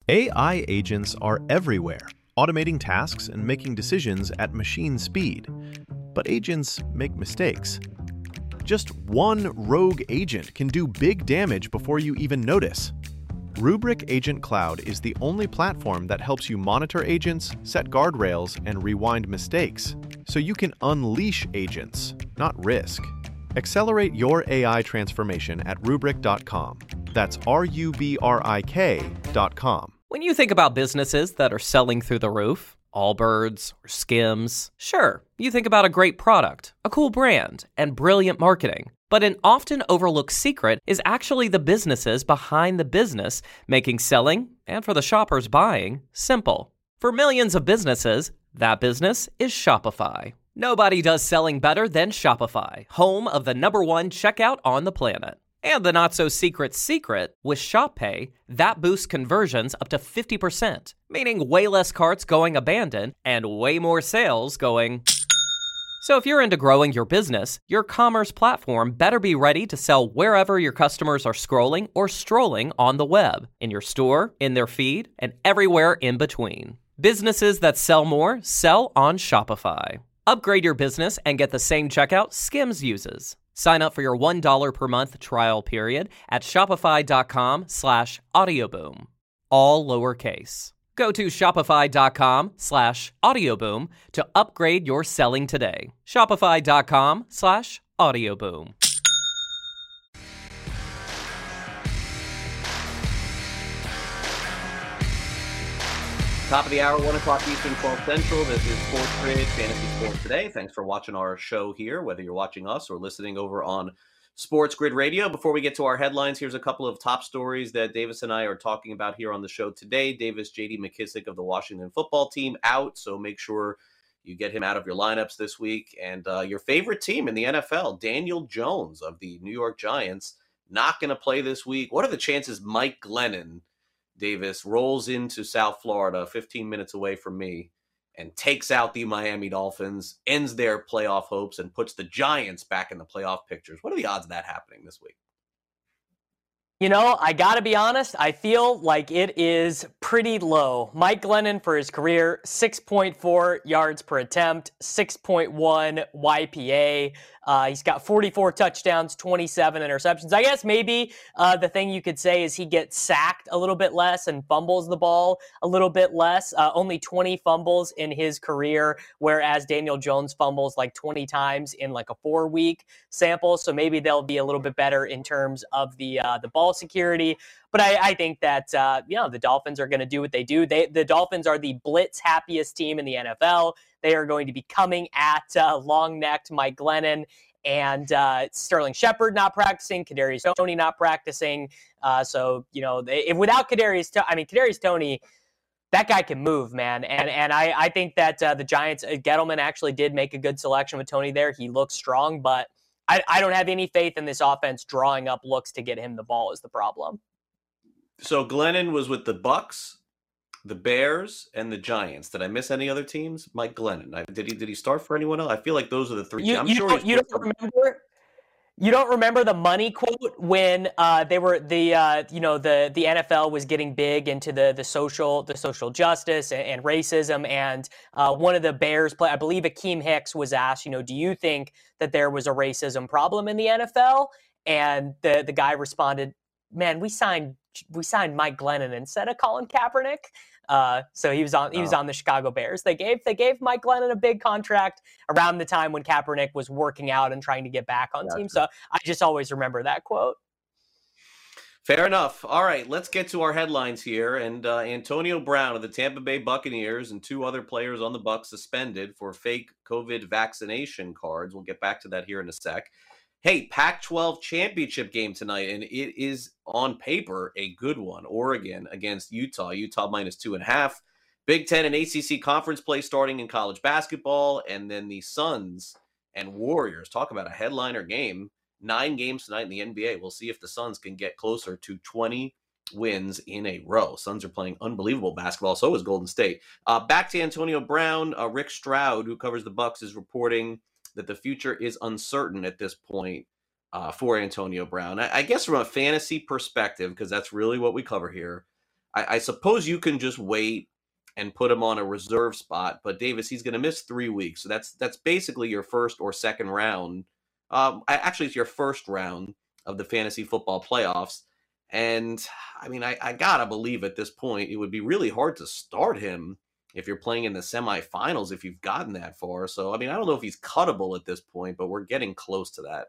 AI agents are everywhere, automating tasks and making decisions at machine speed. But agents make mistakes. Just one rogue agent can do big damage before you even notice. Rubrik Agent Cloud is the only platform that helps you monitor agents, set guardrails, and rewind mistakes, so you can unleash agents, not risk. Accelerate your AI transformation at Rubrik.com. That's RUBRIK.com. When you think about businesses that are selling through the roof, Allbirds or Skims, sure, you think about a great product, a cool brand, and brilliant marketing. But an often overlooked secret is actually the businesses behind the business, making selling, and for the shoppers buying, simple. For millions of businesses, that business is Shopify. Nobody does selling better than Shopify, home of the #1 checkout on the planet. And the not-so-secret secret, with Shop Pay, that boosts conversions up to 50%, meaning way less carts going abandoned and way more sales going... So if you're into growing your business, your commerce platform better be ready to sell wherever your customers are scrolling or strolling on the web, in your store, in their feed, and everywhere in between. Businesses that sell more sell on Shopify. Upgrade your business and get the same checkout Skims uses. Sign up for your $1 per month trial period at shopify.com/audioboom. All lowercase. Go to shopify.com/audioboom to upgrade your selling today. Shopify.com/audioboom. Top of the hour, 1 o'clock Eastern, 12 Central. This is Sports Grid, Fantasy Sports Today. Thanks for watching our show here, whether you're watching us or listening over on Sports Grid Radio. Before we get to our headlines, here's a couple of top stories that Davis and I are talking about here on the show today. Davis, J.D. McKissick of the Washington football team out, so make sure you get him out of your lineups this week. And your favorite team in the NFL, Daniel Jones of the New York Giants, not going to play this week. What are the chances Mike Glennon, Davis, rolls into South Florida, 15 minutes away from me, and takes out the Miami Dolphins, ends their playoff hopes, and puts the Giants back in the playoff pictures? What are the odds of that happening this week? You know, I got to be honest, I feel like it is pretty low. Mike Glennon for his career, 6.4 yards per attempt, 6.1 YPA. He's got 44 touchdowns, 27 interceptions. I guess maybe the thing you could say is he gets sacked a little bit less and fumbles the ball a little bit less. Only 20 fumbles in his career, whereas Daniel Jones fumbles like 20 times in like a 4-week sample. So maybe they'll be a little bit better in terms of the ball security. But I think that, the Dolphins are going to do what they do. The Dolphins are the blitz happiest team in the NFL. They are going to be coming at long-necked Mike Glennon and Sterling Shepard not practicing, Kadarius Toney not practicing. Without Kadarius Toney, that guy can move, man. And I think that the Giants, Gettleman actually did make a good selection with Toney there. He looks strong, but I don't have any faith in this offense drawing up looks to get him the ball is the problem. So Glennon was with the Bucks, the Bears, and the Giants. Did I miss any other teams? Mike Glennon. Did he start for anyone else? I feel like those are the three. You don't remember the money quote when they were the NFL was getting big into the social justice and racism, and one of the Bears play, I believe Akeem Hicks, was asked, do you think that there was a racism problem in the NFL? And the guy responded, man, we signed Mike Glennon instead of Colin Kaepernick. So he was on the Chicago Bears. They gave Mike Glennon a big contract around the time when Kaepernick was working out and trying to get back on team. So I just always remember that quote. Fair enough. All right, let's get to our headlines here. And Antonio Brown of the Tampa Bay Buccaneers and 2 other players on the Bucs suspended for fake COVID vaccination cards. We'll get back to that here in a sec. Hey, Pac-12 championship game tonight, and it is on paper a good one. Oregon against Utah. Utah -2.5. Big Ten and ACC conference play starting in college basketball, and then the Suns and Warriors. Talk about a headliner game. 9 games tonight in the NBA. We'll see if the Suns can get closer to 20 wins in a row. Suns are playing unbelievable basketball. So is Golden State. Back to Antonio Brown. Rick Stroud, who covers the Bucs, is reporting that the future is uncertain at this point for Antonio Brown. I guess from a fantasy perspective, because that's really what we cover here, I suppose you can just wait and put him on a reserve spot. But Davis, he's going to miss 3 weeks. So that's basically your first or second round. Actually, it's your first round of the fantasy football playoffs. And I mean, I got to believe at this point, it would be really hard to start him if you're playing in the semifinals, if you've gotten that far. So, I mean, I don't know if he's cuttable at this point, but we're getting close to that.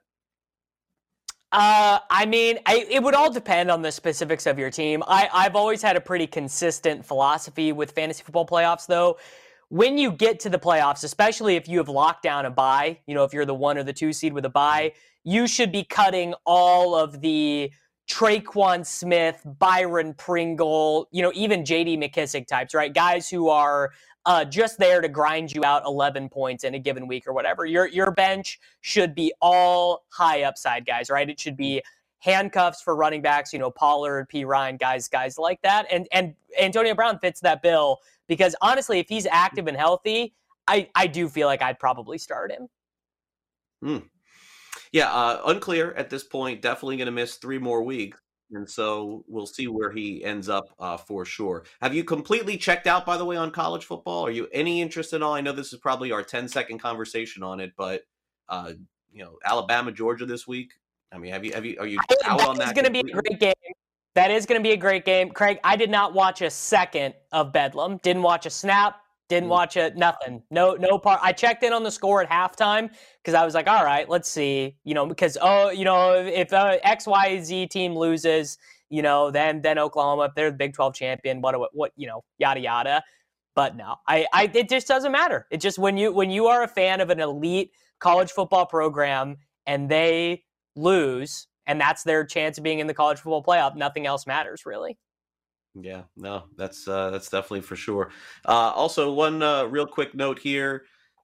I mean, it would all depend on the specifics of your team. I've always had a pretty consistent philosophy with fantasy football playoffs, though. When you get to the playoffs, especially if you have locked down a bye, if you're the 1 or the 2 seed with a bye, you should be cutting all of the Traquan Smith, Byron Pringle, even J.D. McKissick types, right? Guys who are just there to grind you out 11 points in a given week or whatever. Your bench should be all high upside guys, right? It should be handcuffs for running backs, Pollard, P. Ryan, guys like that. And Antonio Brown fits that bill because honestly, if he's active and healthy, I do feel like I'd probably start him. Yeah, unclear at this point. Definitely going to miss 3 more weeks. And so we'll see where he ends up for sure. Have you completely checked out, by the way, on college football? Are you any interested at all? I know this is probably our 10-second conversation on it, but Alabama, Georgia this week. I mean, are you out on that? That is going to be a great game. That is going to be a great game. Craig, I did not watch a second of Bedlam. Didn't watch a snap. Didn't watch it. Nothing. No part. I checked in on the score at halftime because I was like, all right, let's see. Because if XYZ team loses, then Oklahoma, if they're the Big 12 champion, what yada yada. But no, it just doesn't matter. It's just when you are a fan of an elite college football program and they lose, and that's their chance of being in the college football playoff, nothing else matters really. Yeah, no, that's definitely for sure. Also, one real quick note here.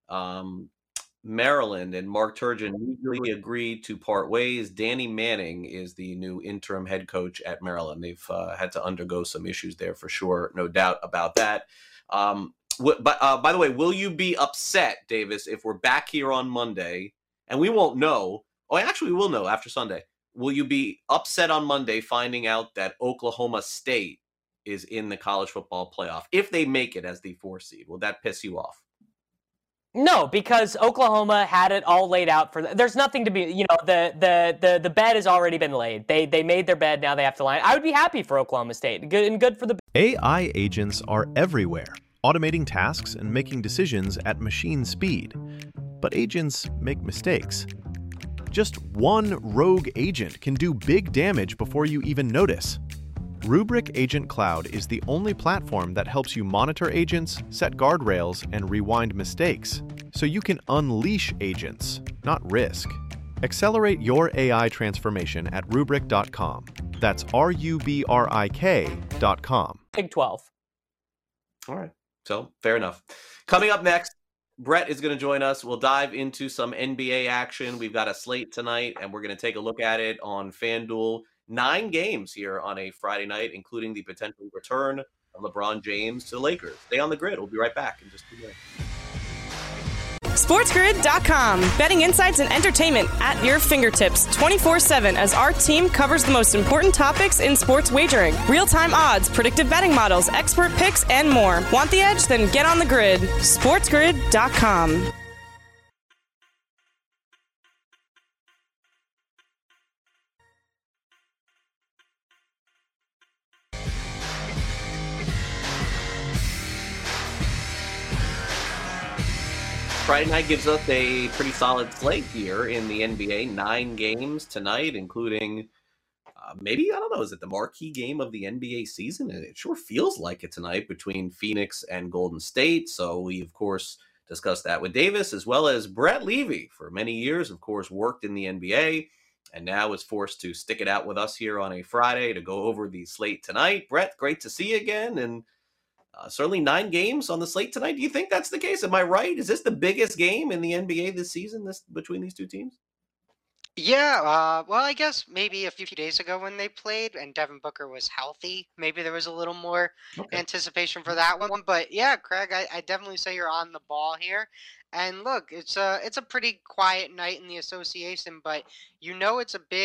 Maryland and Mark Turgeon mutually agreed to part ways. Danny Manning is the new interim head coach at Maryland. They've had to undergo some issues there for sure, no doubt about that. But by the way, will you be upset, Davis, if we're back here on Monday and we won't know? Oh, actually, we will know after Sunday. Will you be upset on Monday finding out that Oklahoma State is in the college football playoff if they make it as the 4 seed? Will that piss you off? No, because Oklahoma had it all laid out for them. There's nothing to be, the bed has already been laid. They made their bed, now they have to line. I would be happy for Oklahoma State. Good for the AI agents are everywhere, automating tasks and making decisions at machine speed. But agents make mistakes. Just one rogue agent can do big damage before you even notice. Rubrik Agent Cloud is the only platform that helps you monitor agents, set guardrails, and rewind mistakes, so you can unleash agents, not risk. Accelerate your AI transformation at Rubrik.com. That's RUBRIK.com. Big 12. All right, so fair enough. Coming up next, Brett is going to join us. We'll dive into some NBA action. We've got a slate tonight, and we're going to take a look at it on FanDuel. 9 games here on a Friday night, including the potential return of LeBron James to the Lakers. Stay on the grid. We'll be right back in just 2 minutes. SportsGrid.com. Betting insights and entertainment at your fingertips 24/7 as our team covers the most important topics in sports wagering. Real-time odds, predictive betting models, expert picks, and more. Want the edge? Then get on the grid. SportsGrid.com. Friday night gives us a pretty solid slate here in the NBA. 9 games tonight, including maybe, I don't know, is it the marquee game of the NBA season? It sure feels like it tonight between Phoenix and Golden State. So we, of course, discussed that with Davis, as well as Brett Levy. For many years, of course, worked in the NBA and now is forced to stick it out with us here on a Friday to go over the slate tonight. Brett, great to see you again. And certainly 9 games on the slate tonight. Do you think that's the case? Am I right? Is this the biggest game in the NBA this season, between these two teams? Yeah, well, I guess maybe a few days ago when they played and Devin Booker was healthy, maybe there was a little more anticipation for that one. But yeah, Craig, I definitely say you're on the ball here. And look, it's a pretty quiet night in the association, but it's a big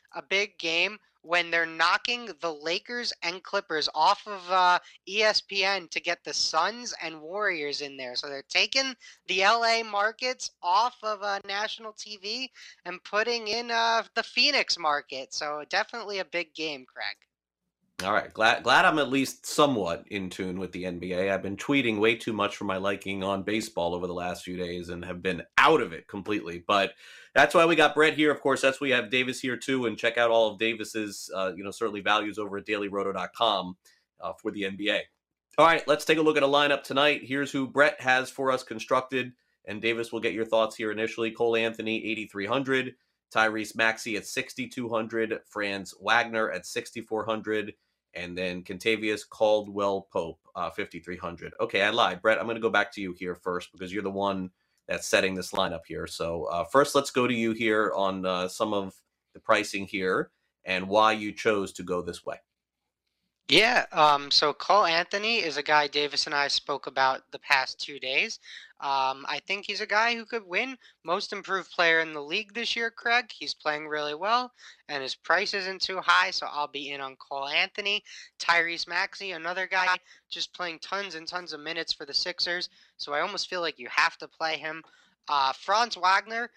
a big game when they're knocking the Lakers and Clippers off of ESPN to get the Suns and Warriors in there. So they're taking the LA markets off of national TV and putting in the Phoenix market. So definitely a big game, Craig. All right, glad I'm at least somewhat in tune with the NBA. I've been tweeting way too much for my liking on baseball over the last few days and have been out of it completely. But that's why we got Brett here. Of course, that's why we have Davis here too. And check out all of Davis's, certainly values over at dailyroto.com for the NBA. All right, let's take a look at a lineup tonight. Here's who Brett has for us constructed. And Davis will get your thoughts here initially. Cole Anthony, 8,300. Tyrese Maxey at 6,200. Franz Wagner at 6,400. And then Kentavious Caldwell-Pope, 5,300. Okay, I lied. Brett, I'm going to go back to you here first because you're the one that's setting this lineup here. So first, let's go to you here on some of the pricing here and why you chose to go this way. Yeah, so Cole Anthony is a guy Davis and I spoke about the past 2 days. I think he's a guy who could win most improved player in the league this year, Craig. He's playing really well, and his price isn't too high, so I'll be in on Cole Anthony. Tyrese Maxey, another guy just playing tons and tons of minutes for the Sixers, so I almost feel like you have to play him. Franz Wagner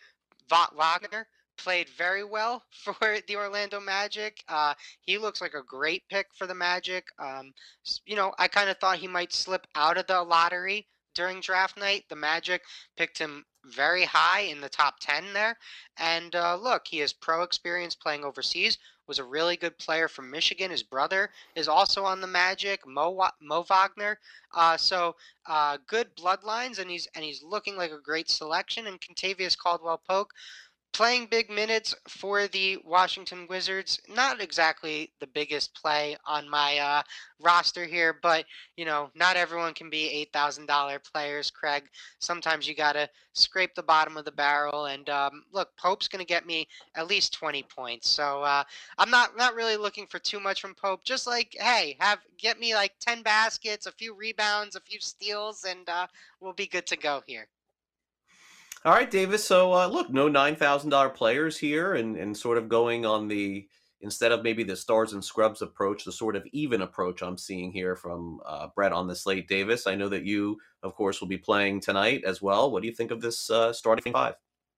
played very well for the Orlando Magic. He looks like a great pick for the Magic. I kind of thought he might slip out of the lottery during draft night. The Magic picked him very high in the top 10 there. And look, he has pro experience playing overseas, was a really good player from Michigan. His brother is also on the Magic, Mo Wagner. So good bloodlines, and he's looking like a great selection. And Kentavious Caldwell-Pope, playing big minutes for the Washington Wizards. Not exactly the biggest play on my roster here, but, not everyone can be $8,000 players, Craig. Sometimes you got to scrape the bottom of the barrel. And look, Pope's going to get me at least 20 points. So I'm not really looking for too much from Pope. Just like, hey, get me like 10 baskets, a few rebounds, a few steals, and we'll be good to go here. All right, Davis. So, look, no $9,000 players here and sort of going on the, instead of maybe the stars and scrubs approach, the sort of even approach I'm seeing here from Brett on the slate. Davis, I know that you, of course, will be playing tonight as well. What do you think of this starting five?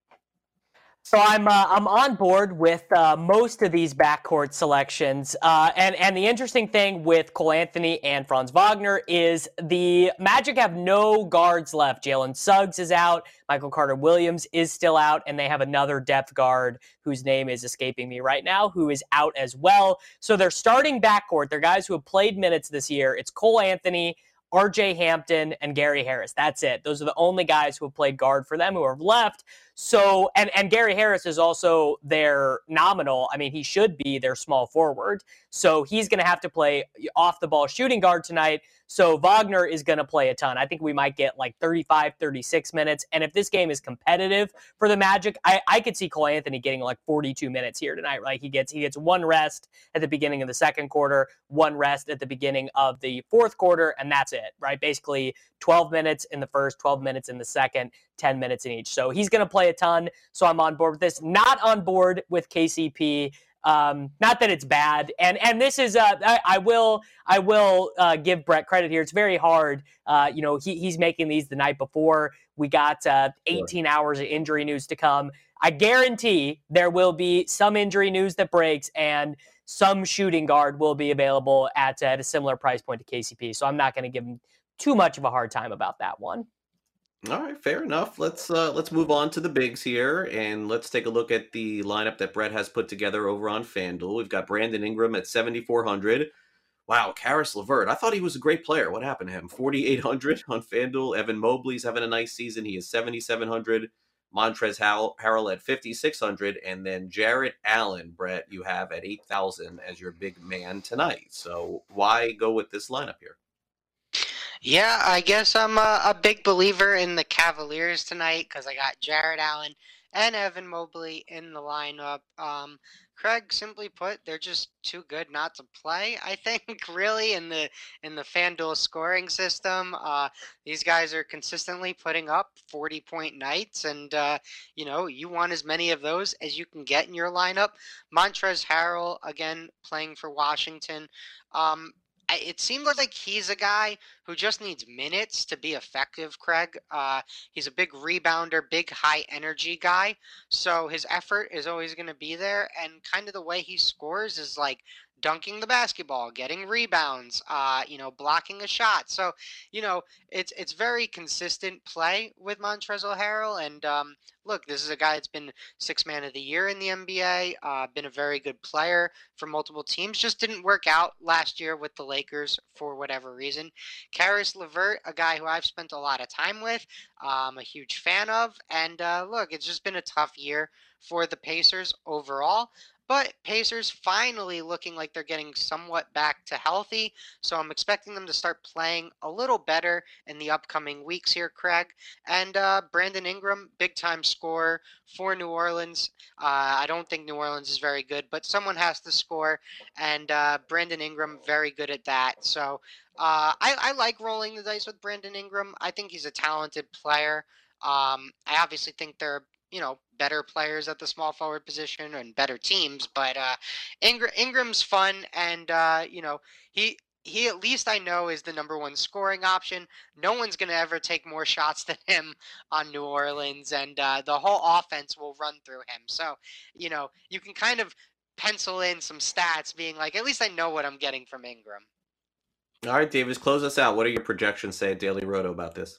So I'm on board with most of these backcourt selections, and the interesting thing with Cole Anthony and Franz Wagner is the Magic have no guards left. Jalen Suggs is out, Michael Carter-Williams is still out, and they have another depth guard whose name is escaping me right now, who is out as well. So they're starting backcourt. They're guys who have played minutes this year. It's Cole Anthony, RJ Hampton, and Gary Harris. That's it. Those are the only guys who have played guard for them who are left. So, and Gary Harris is also their nominal. I mean, he should be their small forward. So he's going to have to play off the ball shooting guard tonight. So Wagner is going to play a ton. I think we might get like 35, 36 minutes. And if this game is competitive for the Magic, I could see Cole Anthony getting like 42 minutes here tonight, right? He gets one rest at the beginning of the second quarter, one rest at the beginning of the fourth quarter, and that's it, right? Basically 12 minutes in the first, 12 minutes in the second, 10 minutes in each. So he's going to play a ton. So I'm on board with this. Not on board with KCP. Not that it's bad. And this is, I will give Brett credit here. It's very hard. He's making these the night before. We got 18 hours of injury news to come. I guarantee there will be some injury news that breaks and some shooting guard will be available at a similar price point to KCP. So I'm not going to give him too much of a hard time about that one. All right, fair enough. Let's move on to the bigs here, and let's take a look at the lineup that Brett has put together over on FanDuel. We've got Brandon Ingram at 7,400. Wow, Karis LeVert. I thought he was a great player. What happened to him? 4,800 on FanDuel. Evan Mobley's having a nice season. He is 7,700. Montrezl Harrell at 5,600, and then Jarrett Allen, Brett, you have at 8,000 as your big man tonight. So why go with this lineup here? Yeah, I guess I'm a big believer in the Cavaliers tonight because I got Jarrett Allen and Evan Mobley in the lineup. Craig, simply put, they're just too good not to play, I think, really, in the FanDuel scoring system. These guys are consistently putting up 40-point nights, and you want as many of those as you can get in your lineup. Montrezl Harrell, again, playing for Washington. It seems like he's a guy who just needs minutes to be effective, Craig. He's a big rebounder, big high energy guy. So his effort is always going to be there. And kind of the way he scores is like dunking the basketball, getting rebounds, blocking a shot. So, it's very consistent play with Montrezl Harrell. And look, this is a guy that's been Sixth Man of the Year in the NBA, been a very good player for multiple teams. Just didn't work out last year with the Lakers for whatever reason. Caris LeVert, a guy who I've spent a lot of time with, a huge fan of. And look, it's just been a tough year for the Pacers overall. But Pacers finally looking like they're getting somewhat back to healthy. So I'm expecting them to start playing a little better in the upcoming weeks here, Craig. And Brandon Ingram, big-time scorer for New Orleans. I don't think New Orleans is very good, but someone has to score. And Brandon Ingram, very good at that. So I like rolling the dice with Brandon Ingram. I think he's a talented player. I obviously think they're better players at the small forward position and better teams, but Ingram's fun, and he at least I know is the number one scoring option. No one's going to ever take more shots than him on New Orleans, and the whole offense will run through him. So, you can kind of pencil in some stats being like, at least I know what I'm getting from Ingram. All right, Davis, close us out. What do your projections say at Daily Roto about this?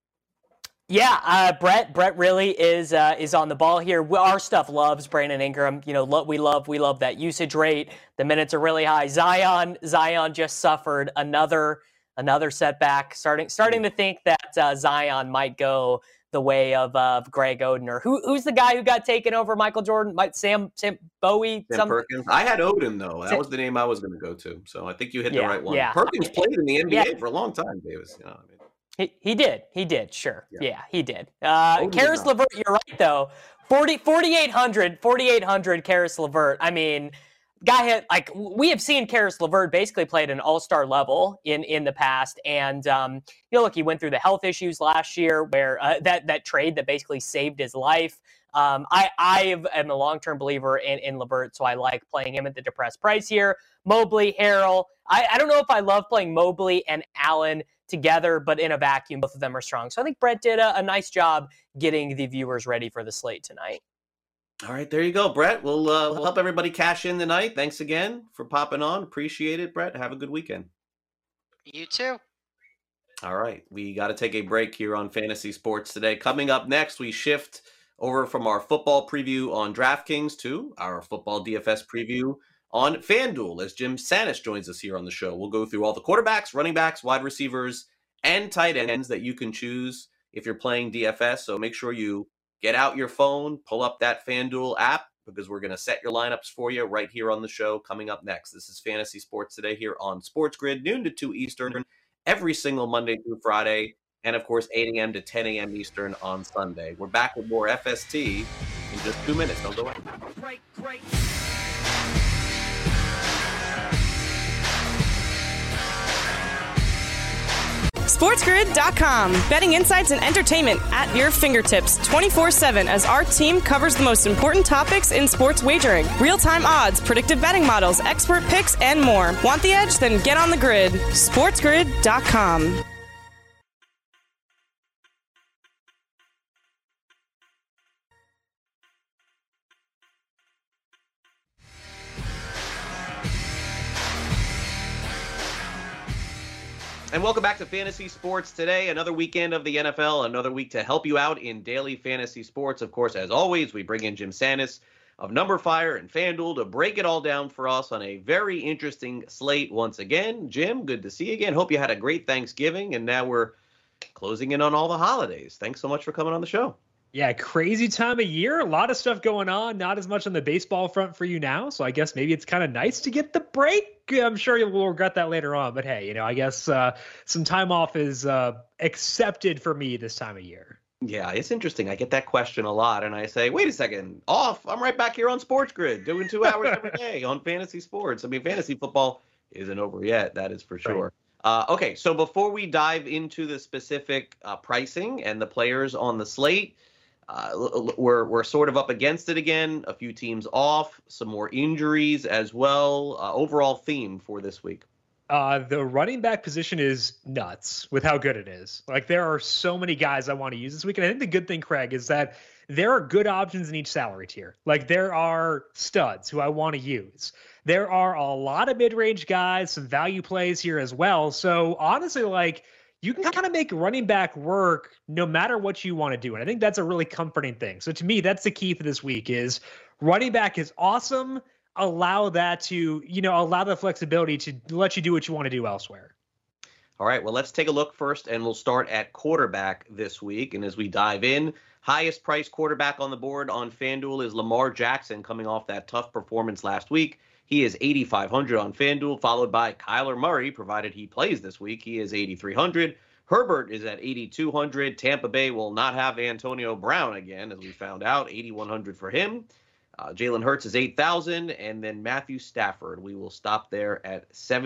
Yeah, Brett really is on the ball here. Our stuff loves Brandon Ingram. We love that usage rate. The minutes are really high. Zion just suffered another setback. Starting to think that Zion might go the way of Greg Oden, or who's the guy who got taken over Michael Jordan? Sam Bowie? Sam Perkins. I had Oden though. That was the name I was going to go to. So I think you hit the right one. Yeah. Perkins played in the NBA for a long time, Davis. He did, sure. Yeah, he did. Caris LeVert, you're right, though. 4,800 Caris LeVert. I mean, guy had, we have seen Caris LeVert basically play at an all-star level in the past. And, look, he went through the health issues last year where that trade that basically saved his life. I am a long-term believer in LeVert, so I like playing him at the depressed price here. Mobley, Harrell. I don't know if I love playing Mobley and Allen together, but in a vacuum, both of them are strong. So I think Brett did a nice job getting the viewers ready for the slate tonight. All right, there you go, Brett. We'll help everybody cash in tonight. Thanks again for popping on. Appreciate it, Brett. Have a good weekend. You too. All right, we got to take a break here on Fantasy Sports today. Coming up next, we shift over from our football preview on DraftKings to our football DFS preview on FanDuel as Jim Sannes joins us here on the show. We'll go through all the quarterbacks, running backs, wide receivers, and tight ends that you can choose if you're playing DFS. So make sure you get out your phone, pull up that FanDuel app, because we're going to set your lineups for you right here on the show coming up next. This is Fantasy Sports Today here on Sports Grid, noon to 2 Eastern, every single Monday through Friday, and of course 8 a.m. to 10 a.m. Eastern on Sunday. We're back with more FST in just 2 minutes. Don't go away. Great. SportsGrid.com. Betting insights and entertainment at your fingertips 24/7 as our team covers the most important topics in sports wagering. Real-time odds, predictive betting models, expert picks, and more. Want the edge? Then get on the grid. SportsGrid.com. And welcome back to Fantasy Sports Today. Another weekend of the NFL, another week to help you out in daily fantasy sports. Of course, as always, we bring in Jim Sannes of NumberFire and FanDuel to break it all down for us on a very interesting slate once again. Jim, good to see you again. Hope you had a great Thanksgiving, and now we're closing in on all the holidays. Thanks so much for coming on the show. Yeah, crazy time of year. A lot of stuff going on. Not as much on the baseball front for you now. So I guess maybe it's kind of nice to get the break. I'm sure you will regret that later on. But hey, I guess some time off is accepted for me this time of year. Yeah, it's interesting. I get that question a lot, and I say, wait a second, off. I'm right back here on Sports Grid, doing 2 hours every day on fantasy sports. I mean, fantasy football isn't over yet, that is for sure. Okay, so before we dive into the specific pricing and the players on the slate, we're sort of up against it again. A few teams off, some more injuries as well. Overall theme for this week. The running back position is nuts with how good it is. Like, there are so many guys I want to use this week. And I think the good thing, Craig, is that there are good options in each salary tier. Like, there are studs who I want to use. There are a lot of mid-range guys, some value plays here as well. So honestly, like, you can kind of make running back work no matter what you want to do. And I think that's a really comforting thing. So to me, that's the key for this week is running back is awesome. Allow that to, allow the flexibility to let you do what you want to do elsewhere. All right, well, let's take a look first, and we'll start at quarterback this week. And as we dive in, highest priced quarterback on the board on FanDuel is Lamar Jackson, coming off that tough performance last week. He is 8,500 on FanDuel, followed by Kyler Murray, provided he plays this week. He is 8,300. Herbert is at 8,200. Tampa Bay will not have Antonio Brown again, as we found out, 8,100 for him. Jalen Hurts is 8,000, and then Matthew Stafford. We will stop there at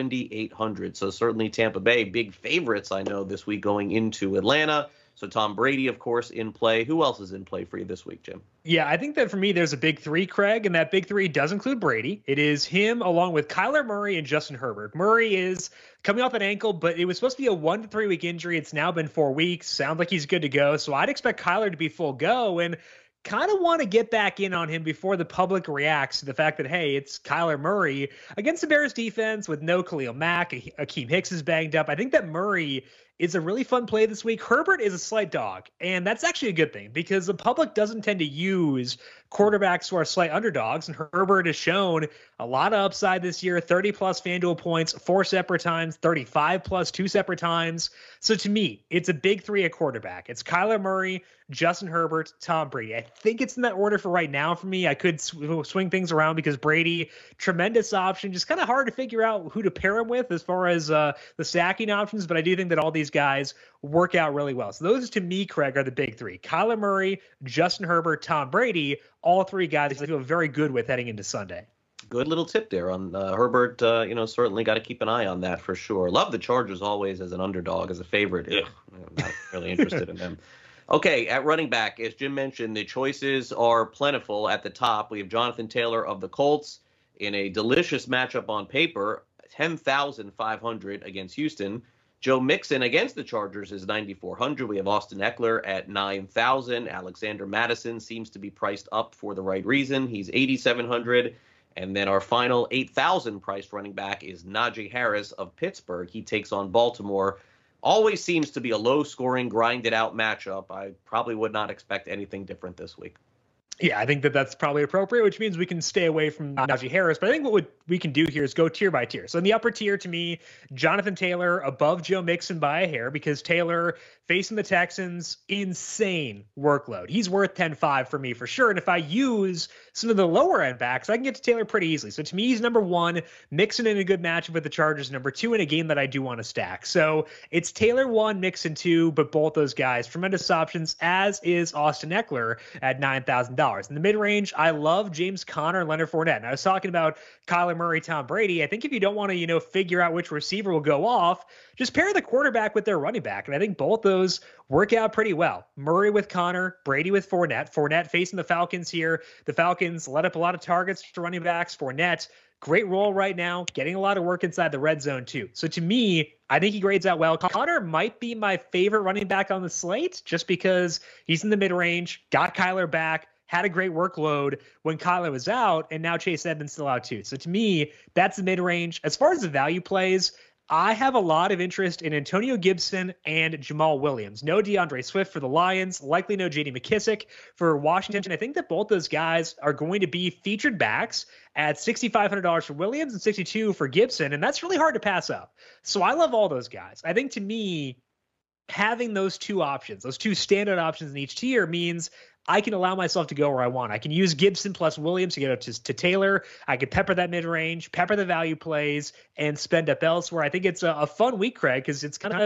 7,800. So certainly Tampa Bay, big favorites, I know, this week going into Atlanta. So Tom Brady, of course, in play. Who else is in play for you this week, Jim? Yeah, I think that for me, there's a big three, Craig, and that big three does include Brady. It is him along with Kyler Murray and Justin Herbert. Murray is coming off an ankle, but it was supposed to be a 1 to 3 week injury. It's now been 4 weeks. Sounds like he's good to go. So I'd expect Kyler to be full go, and kind of want to get back in on him before the public reacts to the fact that, hey, it's Kyler Murray against the Bears defense with no Khalil Mack. Akeem Hicks is banged up. I think that Murray is a really fun play this week. Herbert is a slight dog, and that's actually a good thing because the public doesn't tend to use quarterbacks who are slight underdogs, and Herbert has shown a lot of upside this year, 30-plus FanDuel points 4 separate times, 35-plus 2 separate times. So to me, it's a big three at quarterback. It's Kyler Murray, Justin Herbert, Tom Brady. I think it's in that order for right now for me. I could swing things around because Brady, tremendous option, just kind of hard to figure out who to pair him with as far as the stacking options, but I do think that all these guys work out really well. So those, to me, Craig, are the big three. Kyler Murray, Justin Herbert, Tom Brady, all three guys I feel very good with heading into Sunday. Good little tip there on Herbert. Certainly got to keep an eye on that for sure. Love the Chargers always as an underdog, as a favorite. Ugh, I'm not really interested in them. Okay, at running back, as Jim mentioned, the choices are plentiful. At the top, we have Jonathan Taylor of the Colts in a delicious matchup on paper, 10,500 against Houston. Joe Mixon against the Chargers is 9,400. We have Austin Eckler at 9,000. Alexander Mattison seems to be priced up for the right reason. He's 8,700. And then our final 8,000 priced running back is Najee Harris of Pittsburgh. He takes on Baltimore. Always seems to be a low-scoring, grinded-out matchup. I probably would not expect anything different this week. Yeah, I think that that's probably appropriate, which means we can stay away from Najee Harris. But I think what we can do here is go tier by tier. So in the upper tier, to me, Jonathan Taylor above Joe Mixon by a hair because Taylor facing the Texans, insane workload. He's worth 10.5 for me for sure. And if I use some of the lower end backs, I can get to Taylor pretty easily. So to me, he's number one. Mixon in a good matchup with the Chargers, number two in a game that I do want to stack. So it's Taylor 1, Mixon 2, but both those guys, tremendous options, as is Austin Eckler at $9,000. In the mid-range, I love James Conner and Leonard Fournette. And I was talking about Kyler Murray, Tom Brady. I think if you don't want to, figure out which receiver will go off, just pair the quarterback with their running back. And I think both those work out pretty well. Murray with Conner, Brady with Fournette. Fournette facing the Falcons here. The Falcons let up a lot of targets to running backs. Fournette, great role right now, getting a lot of work inside the red zone too. So to me, I think he grades out well. Conner might be my favorite running back on the slate just because he's in the mid-range, got Kyler back, had a great workload when Kyler was out, and now Chase Edmonds still out too. So to me, that's the mid-range. As far as the value plays, I have a lot of interest in Antonio Gibson and Jamal Williams. No DeAndre Swift for the Lions, likely no J.D. McKissick for Washington. I think that both those guys are going to be featured backs at $6,500 for Williams and $6,200 for Gibson, and that's really hard to pass up. So I love all those guys. I think to me, having those two options, those two standard options in each tier means I can allow myself to go where I want. I can use Gibson plus Williams to get up to Taylor. I can pepper that mid-range, pepper the value plays, and spend up elsewhere. I think it's a fun week, Craig, because it's kind of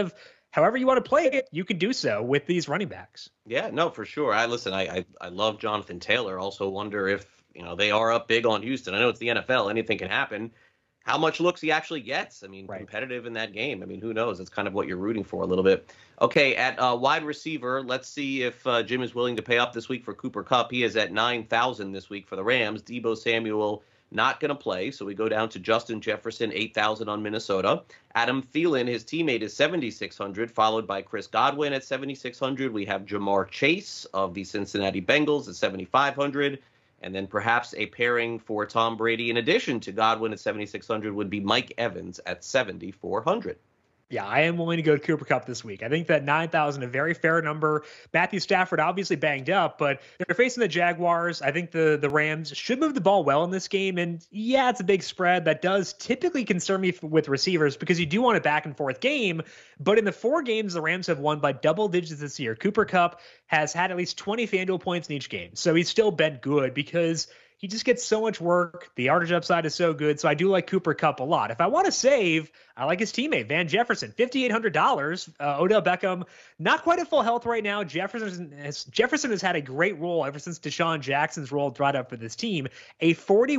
however you want to play it, you can do so with these running backs. Yeah, no, for sure. I love Jonathan Taylor. Also wonder if, they are up big on Houston. I know it's the NFL. Anything can happen. How much looks he actually gets? I mean, right. Competitive in that game. I mean, who knows? It's kind of what you're rooting for a little bit. Okay, at wide receiver, let's see if Jim is willing to pay up this week for Cooper Kupp. He is at $9,000 this week for the Rams. Deebo Samuel not going to play, so we go down to Justin Jefferson, $8,000 on Minnesota. Adam Thielen, his teammate, is $7,600, followed by Chris Godwin at $7,600. We have Jamar Chase of the Cincinnati Bengals at $7,500. And then perhaps a pairing for Tom Brady in addition to Godwin at $7,600 would be Mike Evans at $7,400. Yeah, I am willing to go to Cooper Kupp this week. I think that 9,000, a very fair number. Matthew Stafford obviously banged up, but they're facing the Jaguars. I think the Rams should move the ball well in this game. And yeah, it's a big spread. That does typically concern me with receivers because you do want a back and forth game. But in the 4 games the Rams have won by double digits this year, Cooper Kupp has had at least 20 FanDuel points in each game. So he's still been good because he just gets so much work. The yardage upside is so good. So I do like Cooper Kupp a lot. If I want to save, I like his teammate, Van Jefferson, $5,800. Odell Beckham, not quite at full health right now. Jefferson has had a great role ever since Deshaun Jackson's role dried up for this team. A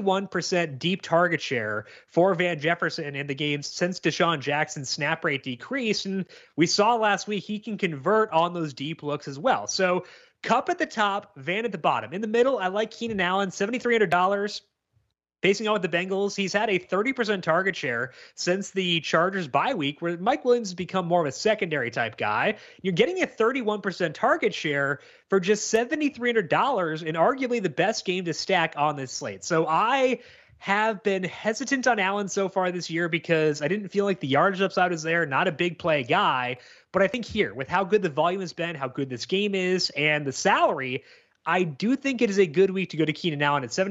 41% deep target share for Van Jefferson in the games since Deshaun Jackson's snap rate decreased. And we saw last week he can convert on those deep looks as well. So Kupp at the top, Van at the bottom. In the middle, I like Keenan Allen, $7,300. Facing out with the Bengals, he's had a 30% target share since the Chargers bye week, where Mike Williams has become more of a secondary type guy. You're getting a 31% target share for just $7,300 in arguably the best game to stack on this slate. So I have been hesitant on Allen so far this year because I didn't feel like the yardage upside was there, not a big play guy. But I think here, with how good the volume has been, how good this game is, and the salary, I do think it is a good week to go to Keenan Allen at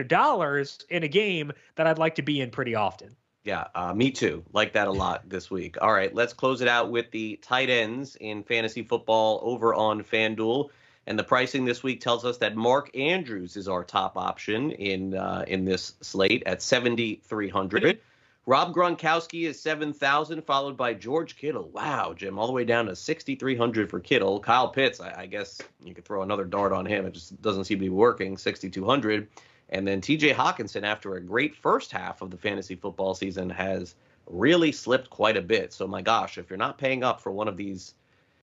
$7,300 in a game that I'd like to be in pretty often. Yeah, me too. Like that a lot this week. All right, let's close it out with the tight ends in fantasy football over on FanDuel. And the pricing this week tells us that Mark Andrews is our top option in this slate at $7,300. Rob Gronkowski is $7,000, followed by George Kittle. Wow, Jim, all the way down to $6,300 for Kittle. Kyle Pitts, I guess you could throw another dart on him. It just doesn't seem to be working, $6,200. And then TJ Hawkinson, after a great first half of the fantasy football season, has really slipped quite a bit. So, my gosh, if you're not paying up for one of these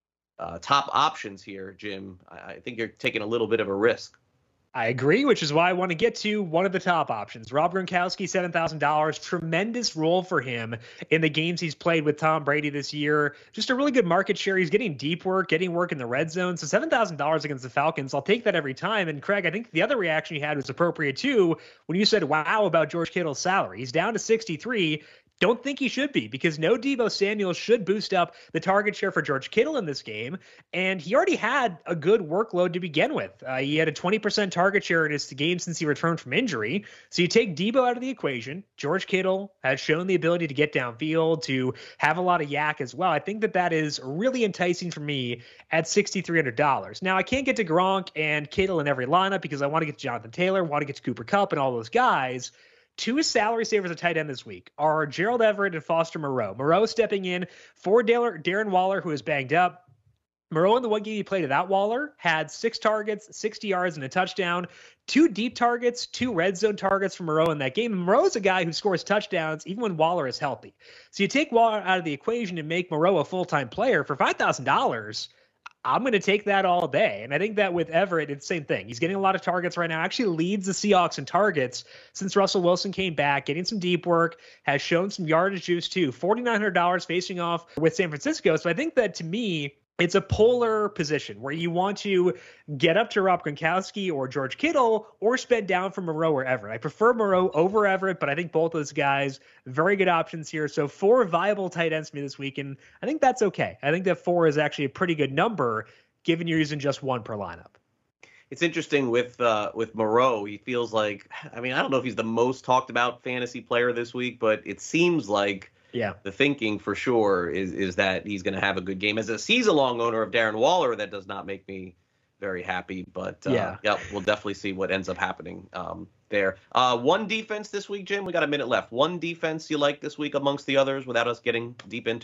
top options here, Jim, I think you're taking a little bit of a risk. I agree, which is why I want to get to one of the top options. Rob Gronkowski, $7,000. Tremendous role for him in the games he's played with Tom Brady this year. Just a really good market share. He's getting deep work, getting work in the red zone. So $7,000 against the Falcons, I'll take that every time. And Craig, I think the other reaction you had was appropriate too when you said, wow, about George Kittle's salary. He's down to 63. Don't think he should be, because no Deebo Samuel should boost up the target share for George Kittle in this game. And he already had a good workload to begin with. He had a 20% target share in his game since he returned from injury. So you take Deebo out of the equation. George Kittle has shown the ability to get downfield, to have a lot of yak as well. I think that is really enticing for me at $6,300. Now, I can't get to Gronk and Kittle in every lineup because I want to get to Jonathan Taylor, want to get to Cooper Kupp and all those guys. Two salary savers at tight end this week are Gerald Everett and Foster Moreau. Moreau stepping in for Darren Waller, who is banged up. Moreau in the one game he played without Waller had 6 targets, 60 yards, and a touchdown. 2 deep targets, 2 red zone targets for Moreau in that game. And Moreau is a guy who scores touchdowns even when Waller is healthy. So you take Waller out of the equation and make Moreau a full-time player for $5,000. I'm going to take that all day. And I think that with Everett, it's the same thing. He's getting a lot of targets right now, actually leads the Seahawks in targets since Russell Wilson came back, getting some deep work, has shown some yardage juice too. $4,900 facing off with San Francisco. So I think that to me, it's a polar position where you want to get up to Rob Gronkowski or George Kittle or spend down for Moreau or Everett. I prefer Moreau over Everett, but I think both those guys, very good options here. So 4 viable tight ends for me this week, and I think that's okay. I think that 4 is actually a pretty good number given you're using just 1 per lineup. It's interesting with Moreau. He feels like, I don't know if he's the most talked about fantasy player this week, but it seems like the thinking for sure is that he's going to have a good game. As a season-long owner of Darren Waller, that does not make me very happy. But we'll definitely see what ends up happening there. One defense this week, Jim. We got a minute left. One defense you like this week amongst the others without us getting deep into it?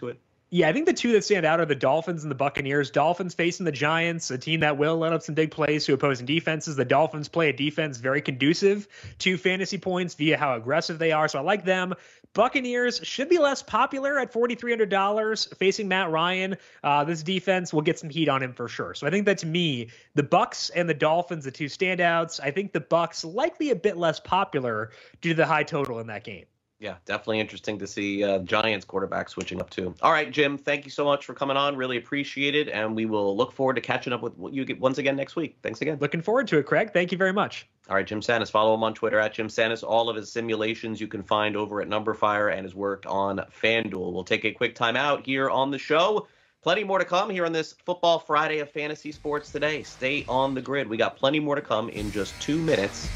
Yeah, I think the two that stand out are the Dolphins and the Buccaneers. Dolphins facing the Giants, a team that will let up some big plays to opposing defenses. The Dolphins play a defense very conducive to fantasy points via how aggressive they are, so I like them. Buccaneers should be less popular at $4,300 facing Matt Ryan. This defense will get some heat on him for sure. So I think that, to me, the Bucs and the Dolphins, the two standouts. I think the Bucs likely a bit less popular due to the high total in that game. Yeah, definitely interesting to see Giants quarterback switching up too. All right, Jim, thank you so much for coming on. Really appreciate it. And we will look forward to catching up with you once again next week. Thanks again. Looking forward to it, Craig. Thank you very much. All right, Jim Sannes. Follow him on Twitter at Jim Sannes. All of his simulations you can find over at Numberfire and his work on FanDuel. We'll take a quick time out here on the show. Plenty more to come here on this Football Friday of Fantasy Sports Today. Stay on the grid. We got plenty more to come in just 2 minutes.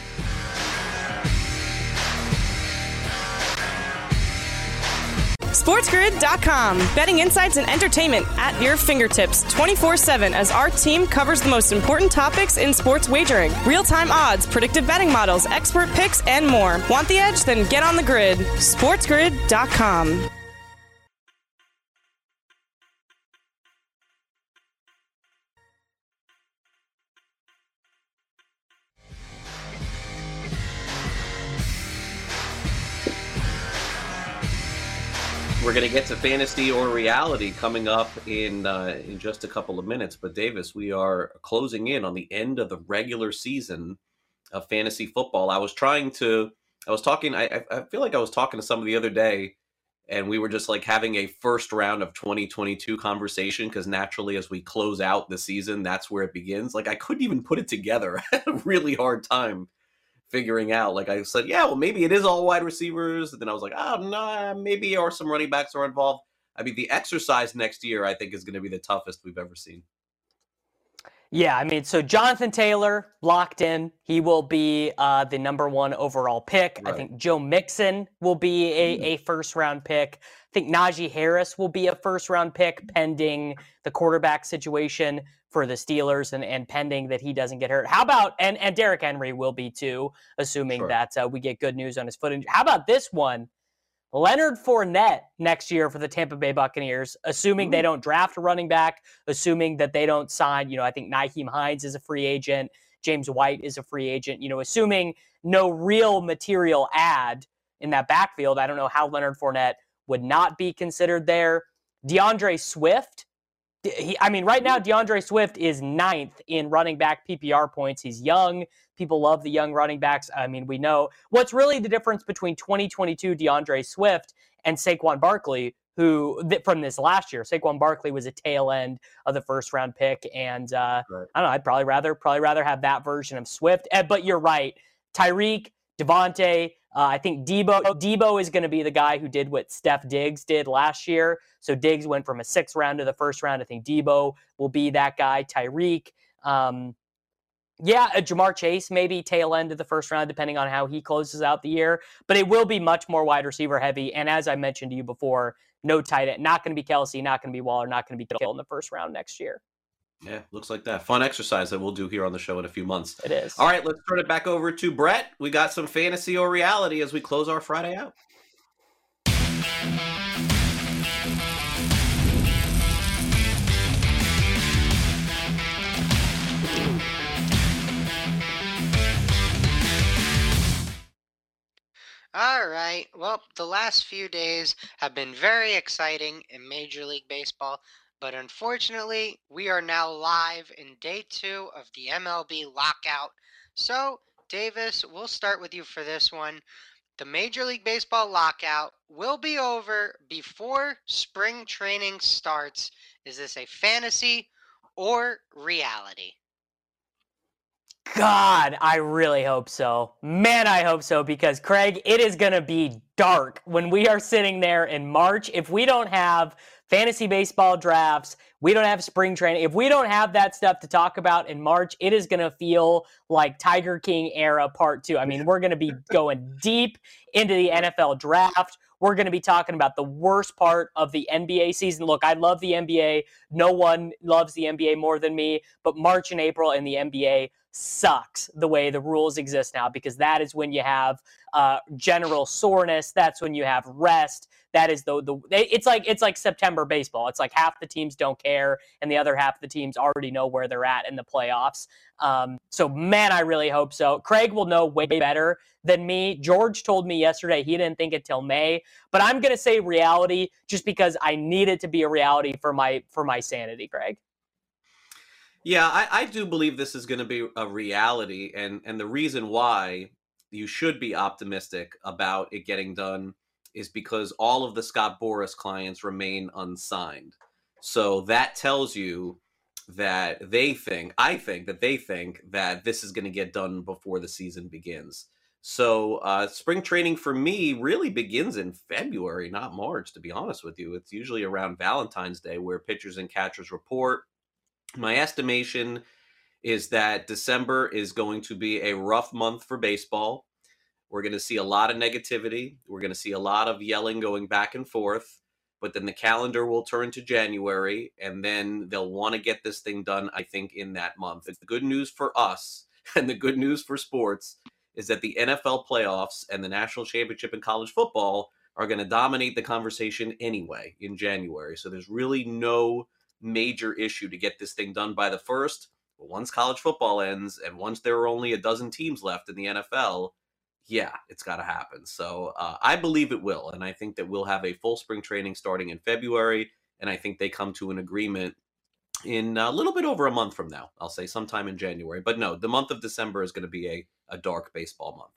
SportsGrid.com. Betting insights and entertainment at your fingertips 24/7 as our team covers the most important topics in sports wagering. Real-time odds, predictive betting models, expert picks, and more. Want the edge? Then get on the grid. SportsGrid.com. We're going to get to fantasy or reality coming up in just a couple of minutes. But Davis, we are closing in on the end of the regular season of fantasy football. I feel like I was talking to somebody the other day, and we were just like having a first round of 2022 conversation, because naturally as we close out the season, that's where it begins. Like, I couldn't even put it together. I had a really hard time figuring out. Like, I said, yeah, well, maybe it is all wide receivers. And then I was like, oh, no, maybe or some running backs are involved. I mean, the exercise next year, I think, is going to be the toughest we've ever seen. Yeah, I mean, so Jonathan Taylor locked in. He will be the number 1 overall pick. Right. I think Joe Mixon will be a first-round pick. I think Najee Harris will be a first-round pick pending the quarterback situation for the Steelers and pending that he doesn't get hurt. How about, and Derrick Henry will be too, assuming that we get good news on his foot injury. How about this one? Leonard Fournette next year for the Tampa Bay Buccaneers, assuming they don't draft a running back, assuming that they don't sign, I think Nyheim Hines is a free agent, James White is a free agent, assuming no real material add in that backfield. I don't know how Leonard Fournette would not be considered there. DeAndre Swift. Right now, DeAndre Swift is 9th in running back PPR points. He's young. People love the young running backs. I mean, we know what's really the difference between 2022 DeAndre Swift and Saquon Barkley, who from this last year. Saquon Barkley was a tail end of the first round pick, and I don't know. I'd probably rather have that version of Swift. But you're right, Tyreek, Devontae. I think Debo is going to be the guy who did what Steph Diggs did last year. So Diggs went from a 6th round to the 1st round. I think Debo will be that guy. Tyreek. Jamar Chase, maybe tail end of the 1st round, depending on how he closes out the year. But it will be much more wide receiver heavy. And as I mentioned to you before, no tight end. Not going to be Kelsey, not going to be Waller, not going to be Kittle in the 1st round next year. Yeah, looks like that. Fun exercise that we'll do here on the show in a few months. It is. All right, let's turn it back over to Brett. We got some fantasy or reality as we close our Friday out. All right. Well, the last few days have been very exciting in Major League Baseball. But unfortunately, we are now live in day 2 of the MLB lockout. So, Davis, we'll start with you for this one. The Major League Baseball lockout will be over before spring training starts. Is this a fantasy or reality? God, I really hope so. Man, I hope so, because, Craig, it is going to be dark when we are sitting there in March. If we don't have fantasy baseball drafts, we don't have spring training, if we don't have that stuff to talk about in March, it is going to feel like Tiger King era part 2. I mean, we're going to be going deep into the NFL draft. We're going to be talking about the worst part of the NBA season. Look, I love the NBA. No one loves the NBA more than me, but March and April in the NBA sucks the way the rules exist now, because that is when you have general soreness. That's when you have rest. That is it's like September baseball. It's like half the teams don't care and the other half of the teams already know where they're at in the playoffs. So man, I really hope so. Craig will know way better than me. George told me yesterday he didn't think it till May, but I'm going to say reality just because I need it to be a reality for my sanity, Craig. Yeah, I do believe this is going to be a reality, and the reason why you should be optimistic about it getting done is because all of the Scott Boras clients remain unsigned. So that tells you that I think that this is going to get done before the season begins. So spring training for me really begins in February, not March, to be honest with you. It's usually around Valentine's Day where pitchers and catchers report. My estimation is that December is going to be a rough month for baseball. We're going to see a lot of negativity. We're going to see a lot of yelling going back and forth. But then the calendar will turn to January, and then they'll want to get this thing done, I think, in that month. It's the good news for us and the good news for sports is that the NFL playoffs and the national championship in college football are going to dominate the conversation anyway in January. So there's really no major issue to get this thing done by the 1st. But once college football ends and once there are only a dozen teams left in the NFL, yeah, it's got to happen. So I believe it will. And I think that we'll have a full spring training starting in February. And I think they come to an agreement in a little bit over a month from now. I'll say sometime in January. But no, the month of December is going to be a dark baseball month.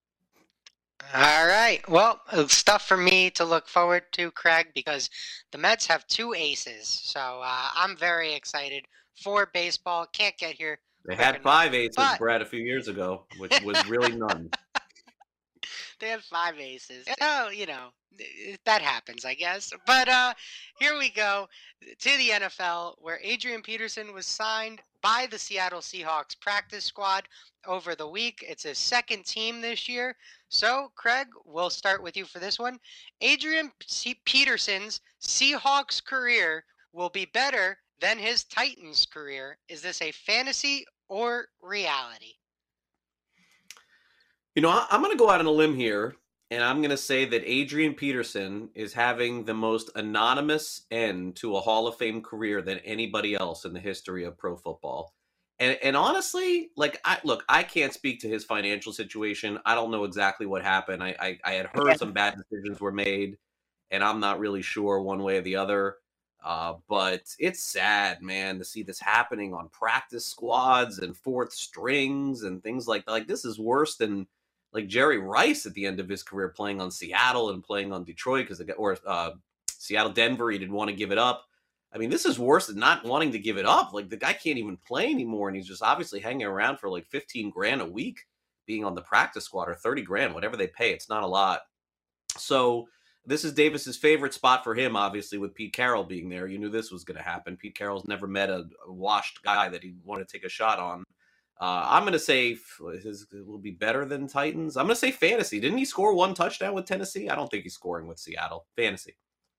All right. Well, stuff for me to look forward to, Craig, because the Mets have 2 aces. So I'm very excited for baseball. Can't get here. They had 5 aces, Brad, a few years ago, which was really none. They had 5 aces. Oh, that happens, I guess. But here we go to the NFL, where Adrian Peterson was signed by the Seattle Seahawks practice squad over the week. It's his second team this year. So, Craig, we'll start with you for this one. Adrian Peterson's Seahawks career will be better than his Titans career. Is this a fantasy or reality? I'm going to go out on a limb here, and I'm going to say that Adrian Peterson is having the most anonymous end to a Hall of Fame career than anybody else in the history of pro football. And honestly, I can't speak to his financial situation. I don't know exactly what happened. I had heard some bad decisions were made, and I'm not really sure one way or the other. But it's sad, man, to see this happening on practice squads and fourth strings and things like that. Like, this is worse than like Jerry Rice at the end of his career playing on Seattle and playing on Detroit or Seattle, Denver. He didn't want to give it up. I mean, this is worse than not wanting to give it up. Like, the guy can't even play anymore, and he's just obviously hanging around for like $15,000 a week being on the practice squad, or $30,000, whatever they pay. It's not a lot. So this is Davis's favorite spot for him, obviously, with Pete Carroll being there. You knew this was going to happen. Pete Carroll's never met a washed guy that he wanted to take a shot on. I'm going to say it will be better than Titans. I'm going to say fantasy. Didn't he score 1 touchdown with Tennessee? I don't think he's scoring with Seattle. Fantasy.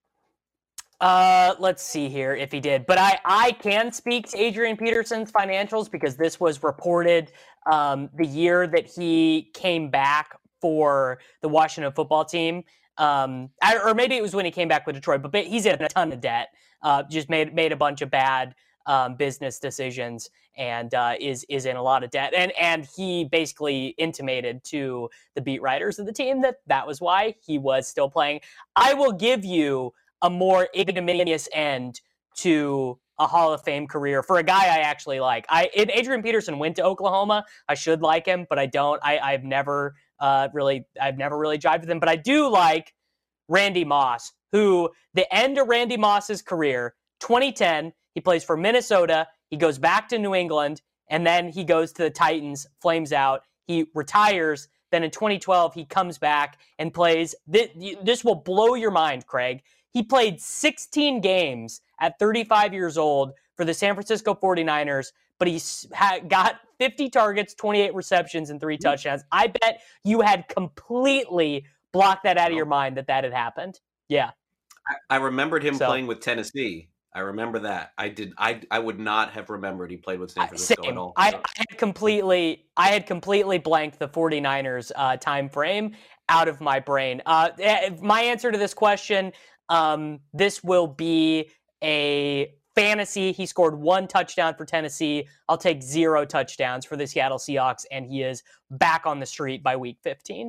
Let's see here if he did. But I can speak to Adrian Peterson's financials because this was reported the year that he came back for the Washington football team. Or maybe it was when he came back with Detroit, but he's in a ton of debt. Just made a bunch of bad business decisions and is in a lot of debt. And he basically intimated to the beat writers of the team that was why he was still playing. I will give you a more ignominious end to a Hall of Fame career for a guy I actually like. Adrian Peterson went to Oklahoma. I should like him, but I don't. I've never really jived with him. But I do like Randy Moss, who the end of Randy Moss's career, 2010, he plays for Minnesota. He goes back to New England, and then he goes to the Titans, flames out. He retires. Then in 2012, he comes back and plays. This will blow your mind, Craig. He played 16 games at 35 years old for the San Francisco 49ers, but he got 50 targets, 28 receptions, and 3 touchdowns. I bet you had completely block that out of your mind that had happened. Yeah. I remembered him playing with Tennessee. I remember that. I would not have remembered he played with San Francisco at all. I had completely blanked the 49ers time frame out of my brain. My answer to this question, this will be a fantasy. He scored 1 touchdown for Tennessee. I'll take 0 touchdowns for the Seattle Seahawks, and he is back on the street by week 15.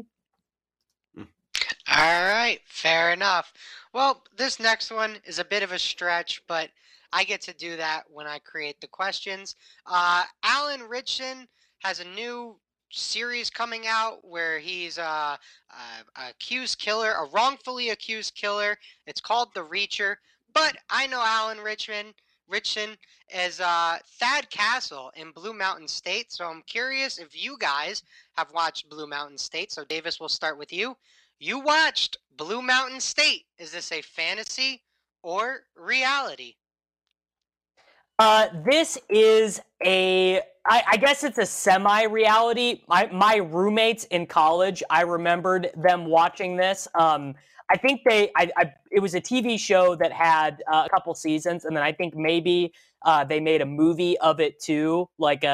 All right, fair enough. Well, this next one is a bit of a stretch, but I get to do that when I create the questions. Alan Ritchson has a new series coming out where he's a accused killer, a wrongfully accused killer. It's called The Reacher, but I know Alan Ritchson as Thad Castle in Blue Mountain State, so I'm curious if you guys have watched Blue Mountain State. So Davis, we'll start with you. You watched Blue Mountain State. Is this a fantasy or reality? This is I guess it's a semi-reality. My roommates in college, I remembered them watching this. I think it was a TV show that had a couple seasons, and then I think maybe they made a movie of it too,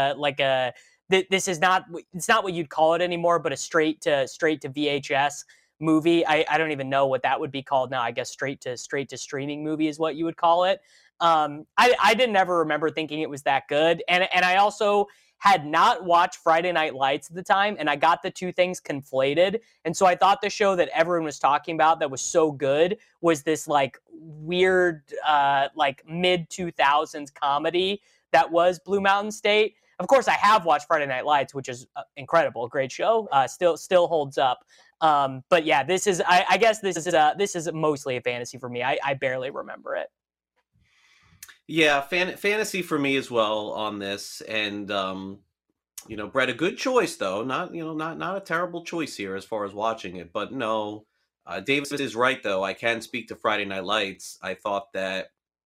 this is not, it's not what you'd call it anymore, but a straight to VHS movie. I don't even know what that would be called now. I guess straight to streaming movie is what you would call it. I didn't ever remember thinking it was that good. And I also had not watched Friday Night Lights at the time, and I got the two things conflated. And so I thought the show that everyone was talking about that was so good was this like weird, like mid 2000s comedy that was Blue Mountain State. Of course, I have watched Friday Night Lights, which is incredible, great show, still holds up. But yeah, this is, I guess this is mostly a fantasy for me. I barely remember it. Yeah, fantasy for me as well on this, and Brett, a good choice though. Not a terrible choice here as far as watching it, but no, Davis is right though. I can speak to Friday Night Lights. I thought that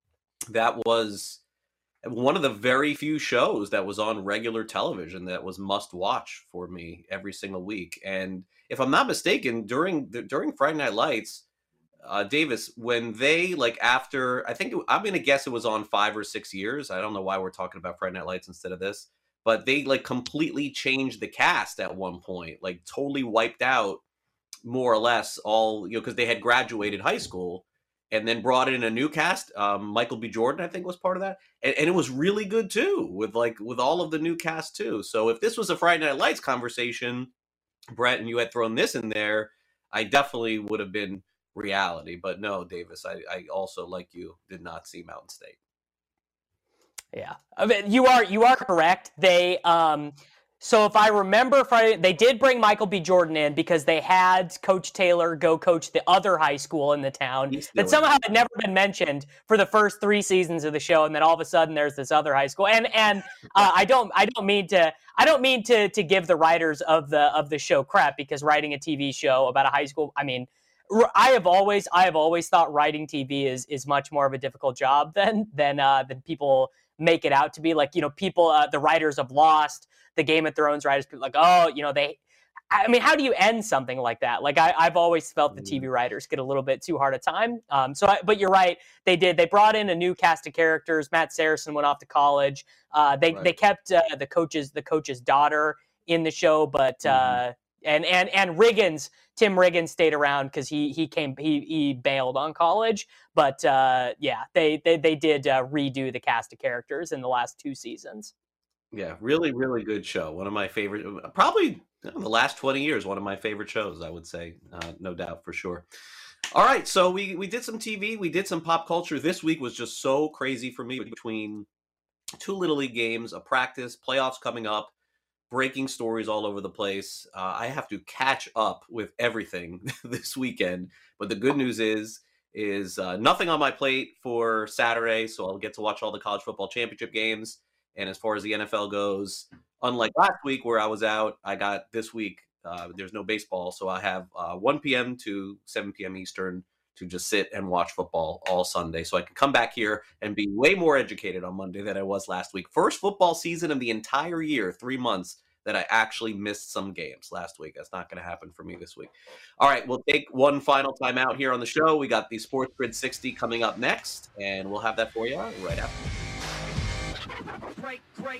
was one of the very few shows that was on regular television that was must watch for me every single week. And if I'm not mistaken, during Friday Night Lights, Davis, when they after, I'm going to guess it was on 5 or 6 years. I don't know why we're talking about Friday Night Lights instead of this, but they completely changed the cast at one point, totally wiped out more or less all, because they had graduated high school and then brought in a new cast. Michael B. Jordan, I think, was part of that. And it was really good too, with all of the new cast too. So if this was a Friday Night Lights conversation, Brett, and you had thrown this in there, I definitely would have been reality. But no, Davis, I also, like you, did not see Mountain State. Yeah, I mean, you are correct. They so if I remember Friday, they did bring Michael B. Jordan in because they had Coach Taylor go coach the other high school in the town that somehow had never been mentioned for the first 3 seasons of the show, and then all of a sudden there's this other high school. And I don't mean to give the writers of the show crap, because writing a TV show about a high school, I mean, I have always thought writing TV is much more of a difficult job than people make it out to be. People, the writers of Lost, the Game of Thrones writers, people how do you end something like that? I've always felt the TV writers get a little bit too hard a time. But you're right. They brought in a new cast of characters. Matt Saracen went off to college. They kept the coach's daughter in the show, but and Riggins, Tim Riggins, stayed around because he bailed on college. But they did redo the cast of characters in the last 2 seasons. Yeah, really, really good show. One of my favorite, probably the last 20 years, one of my favorite shows, I would say, no doubt, for sure. All right, so we did some TV, we did some pop culture. This week was just so crazy for me, between 2 Little League games, a practice, playoffs coming up, breaking stories all over the place. I have to catch up with everything this weekend, but the good news is nothing on my plate for Saturday, so I'll get to watch all the college football championship games. And as far as the NFL goes, unlike last week where I was out, I got this week, there's no baseball, so I have 1 p.m. to 7 p.m. Eastern to just sit and watch football all Sunday. So I can come back here and be way more educated on Monday than I was last week. First football season of the entire year, 3 months that I actually missed some games last week. That's not going to happen for me this week. All right, we'll take one final time out here on the show. We got the Sports Grid 60 coming up next, and we'll have that for you right after. Great.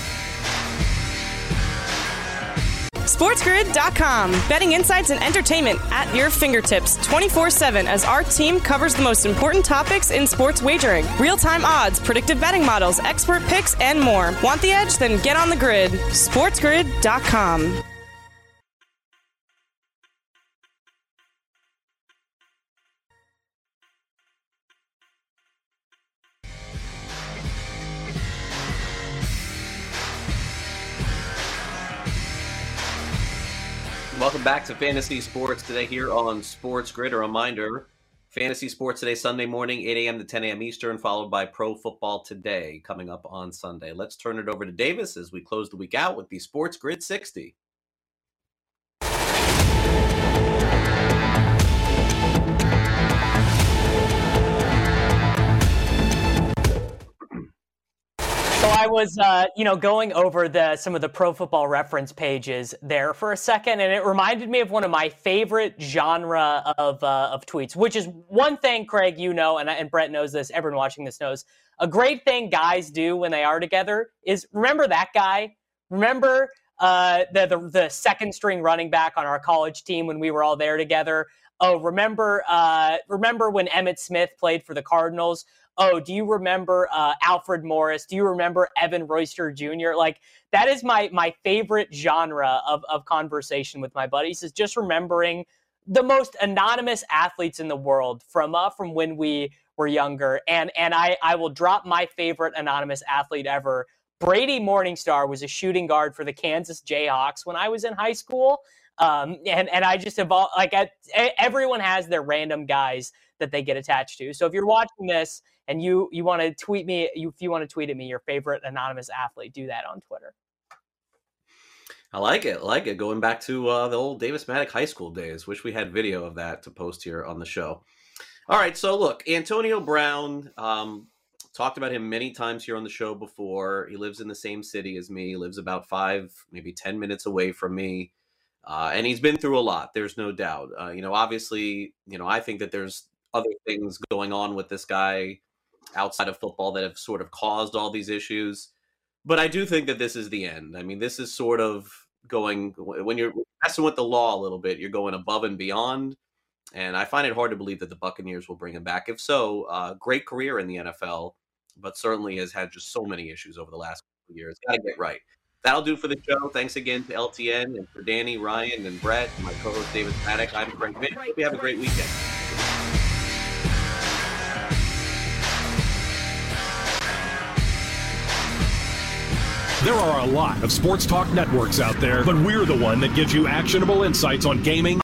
SportsGrid.com. Betting insights and entertainment at your fingertips 24/7 as our team covers the most important topics in sports wagering. Real-time odds, predictive betting models, expert picks, and more. Want the edge? Then get on the grid. SportsGrid.com. Welcome back to Fantasy Sports Today here on Sports Grid. A reminder, Fantasy Sports Today Sunday morning, 8 a.m. to 10 a.m. Eastern, followed by Pro Football Today coming up on Sunday. Let's turn it over to Davis as we close the week out with the Sports Grid 60. So I was, going over some of the Pro Football Reference pages there for a second, and it reminded me of one of my favorite genre of tweets, which is one thing, Craig, and Brett knows this, everyone watching this knows. A great thing guys do when they are together is remember that guy. Remember the second string running back on our college team when we were all there together. Oh, remember when Emmitt Smith played for the Cardinals? Oh, do you remember Alfred Morris? Do you remember Evan Royster Jr.? Like, that is my favorite genre of conversation with my buddies, is just remembering the most anonymous athletes in the world from when we were younger. And I will drop my favorite anonymous athlete ever. Brady Morningstar was a shooting guard for the Kansas Jayhawks when I was in high school. And I just evolved, everyone has their random guys that they get attached to. So if you're watching this and you want to tweet me, if you want to tweet at me your favorite anonymous athlete, do that on Twitter. I like it. Going back to the old Davis Maddock high school days. Wish we had video of that to post here on the show. All right, so look, Antonio Brown, talked about him many times here on the show before. He lives in the same city as me. He lives about 5, maybe 10 minutes away from me. And he's been through a lot. There's no doubt. Obviously, I think that there's other things going on with this guy outside of football that have sort of caused all these issues. But I do think that this is the end. I mean, this is sort of going, when you're messing with the law a little bit, you're going above and beyond. And I find it hard to believe that the Buccaneers will bring him back. If so, great career in the NFL, but certainly has had just so many issues over the last couple of years. Got to get right. That'll do for the show. Thanks again to LTN and for Danny, Ryan, and Brett, and my co-host Davis Maddock. I'm Craig Vitt. Hope you have a great weekend. There are a lot of sports talk networks out there, but we're the one that gives you actionable insights on gaming,